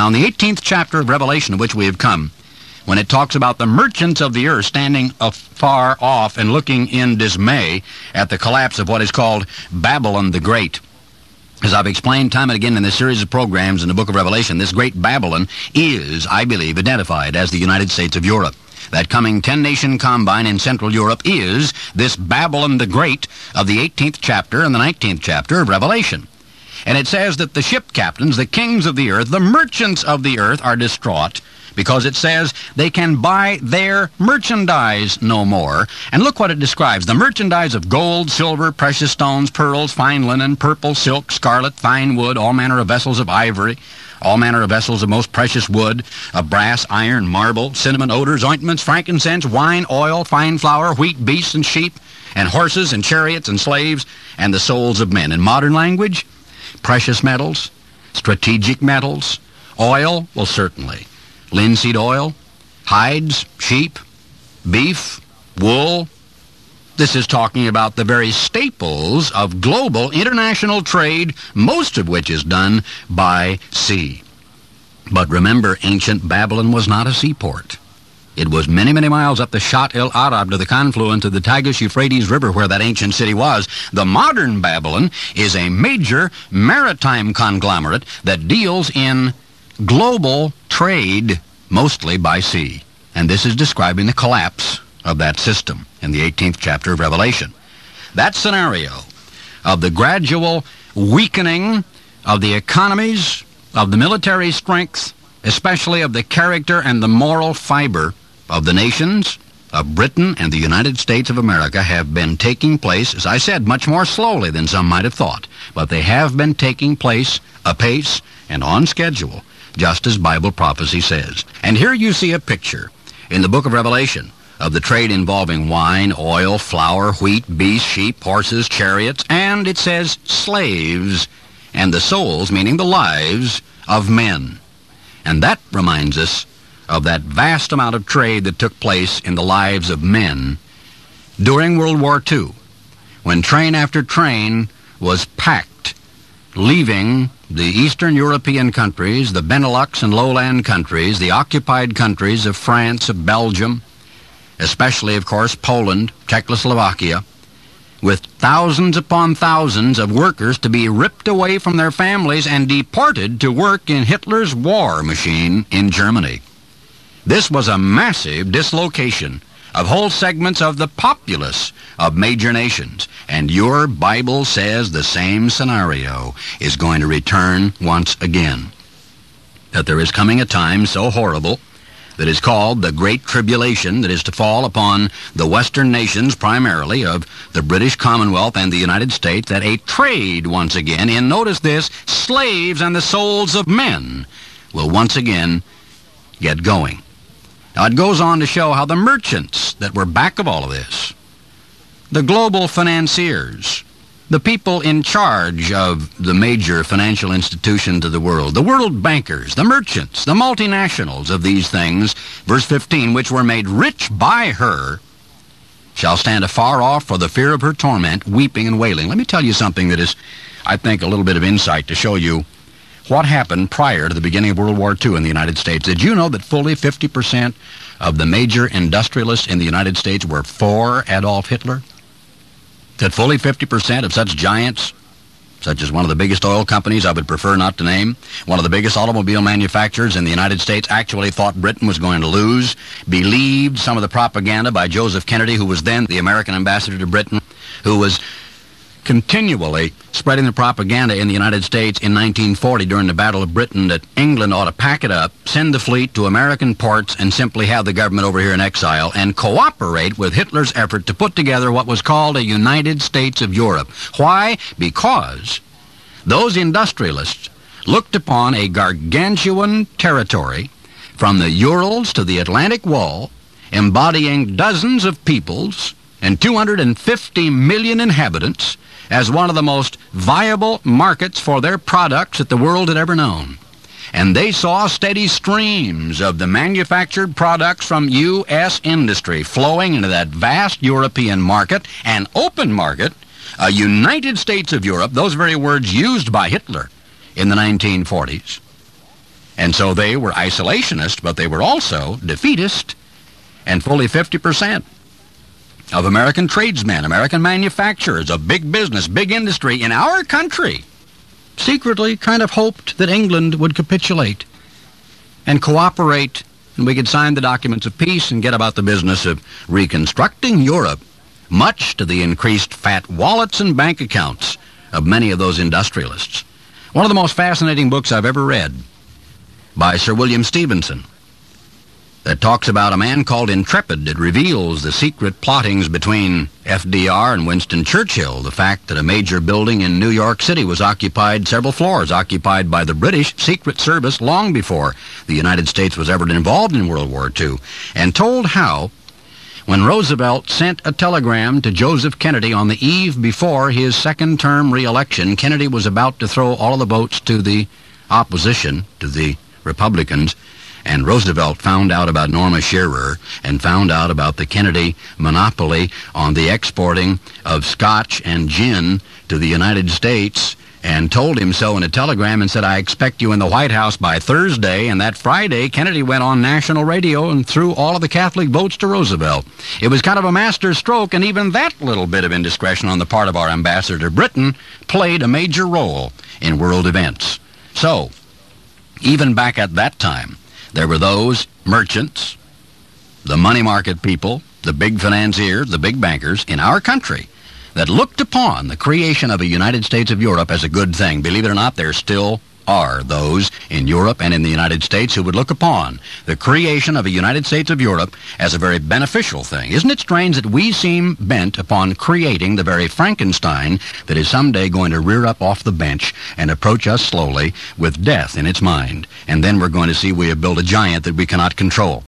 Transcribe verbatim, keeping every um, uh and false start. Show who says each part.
Speaker 1: Now, in the eighteenth chapter of Revelation, of which we have come, when it talks about the merchants of the earth standing afar off and looking in dismay at the collapse of what is called Babylon the Great. As I've explained time and again in this series of programs in the book of Revelation, this great Babylon is, I believe, identified as the United States of Europe. That coming ten-nation combine in Central Europe is this Babylon the Great of the eighteenth chapter and the nineteenth chapter of Revelation. And it says that the ship captains, the kings of the earth, the merchants of the earth are distraught, because it says they can buy their merchandise no more. And look what it describes. The merchandise of gold, silver, precious stones, pearls, fine linen, purple, silk, scarlet, fine wood, all manner of vessels of ivory, all manner of vessels of most precious wood, of brass, iron, marble, cinnamon, odors, ointments, frankincense, wine, oil, fine flour, wheat, beasts, and sheep, and horses, and chariots, and slaves, and the souls of men. In modern language, precious metals, strategic metals, oil, well, certainly. Linseed oil, hides, sheep, beef, wool. This is talking about the very staples of global international trade, most of which is done by sea. But remember, ancient Babylon was not a seaport. It was many, many miles up the Shat el Arab to the confluence of the Tigris-Euphrates River where that ancient city was. The modern Babylon is a major maritime conglomerate that deals in global trade, mostly by sea. And this is describing the collapse of that system in the eighteenth chapter of Revelation. That scenario of the gradual weakening of the economies, of the military strength, especially of the character and the moral fiber of the nations of Britain and the United States of America have been taking place, as I said, much more slowly than some might have thought. But they have been taking place apace and on schedule, just as Bible prophecy says. And here you see a picture in the book of Revelation of the trade involving wine, oil, flour, wheat, beasts, sheep, horses, chariots, and it says slaves, and the souls, meaning the lives, of men. And that reminds us of that vast amount of trade that took place in the lives of men during World War Two, when train after train was packed, leaving the Eastern European countries, the Benelux and lowland countries, the occupied countries of France, of Belgium, especially, of course, Poland, Czechoslovakia, with thousands upon thousands of workers to be ripped away from their families and deported to work in Hitler's war machine in Germany. This was a massive dislocation of whole segments of the populace of major nations. And your Bible says the same scenario is going to return once again. That there is coming a time so horrible that is called the Great Tribulation, that is to fall upon the Western nations, primarily of the British Commonwealth and the United States, that a trade once again in, notice this, slaves and the souls of men will once again get going. Now it goes on to show how the merchants that were back of all of this, the global financiers, the people in charge of the major financial institutions of the world, the world bankers, the merchants, the multinationals of these things, verse fifteen, which were made rich by her, shall stand afar off for the fear of her torment, weeping and wailing. Let me tell you something that is, I think, a little bit of insight to show you what happened prior to the beginning of World War Two in the United States. Did you know that fully fifty percent of the major industrialists in the United States were for Adolf Hitler? That fully fifty percent of such giants, such as one of the biggest oil companies I would prefer not to name, one of the biggest automobile manufacturers in the United States, actually thought Britain was going to lose, believed some of the propaganda by Joseph Kennedy, who was then the American ambassador to Britain, who was continually spreading the propaganda in the United States in nineteen forty during the Battle of Britain that England ought to pack it up, send the fleet to American ports, and simply have the government over here in exile and cooperate with Hitler's effort to put together what was called a United States of Europe. Why? Because those industrialists looked upon a gargantuan territory from the Urals to the Atlantic Wall, embodying dozens of peoples and two hundred fifty million inhabitants, as one of the most viable markets for their products that the world had ever known. And they saw steady streams of the manufactured products from U S industry flowing into that vast European market, an open market, a United States of Europe, those very words used by Hitler in the nineteen forties. And so they were isolationist, but they were also defeatist, and fully fifty percent of American tradesmen, American manufacturers, of big business, big industry in our country secretly kind of hoped that England would capitulate and cooperate, and we could sign the documents of peace and get about the business of reconstructing Europe, much to the increased fat wallets and bank accounts of many of those industrialists. One of the most fascinating books I've ever read, by Sir William Stevenson, that talks about a man called Intrepid. It reveals the secret plottings between F D R and Winston Churchill, the fact that a major building in New York City was occupied, several floors occupied by the British Secret Service long before the United States was ever involved in World War Two, and told how, when Roosevelt sent a telegram to Joseph Kennedy on the eve before his second-term re-election, Kennedy was about to throw all of the votes to the opposition, to the Republicans, and Roosevelt found out about Norma Shearer and found out about the Kennedy monopoly on the exporting of scotch and gin to the United States, and told him so in a telegram and said, I expect you in the White House by Thursday. And that Friday, Kennedy went on national radio and threw all of the Catholic votes to Roosevelt. It was kind of a master stroke, and even that little bit of indiscretion on the part of our ambassador to Britain played a major role in world events. So, even back at that time, there were those merchants, the money market people, the big financiers, the big bankers in our country that looked upon the creation of a United States of Europe as a good thing. Believe it or not, there still are those in Europe and in the United States who would look upon the creation of a United States of Europe as a very beneficial thing. Isn't it strange that we seem bent upon creating the very Frankenstein that is someday going to rear up off the bench and approach us slowly with death in its mind, and then we're going to see we have built a giant that we cannot control.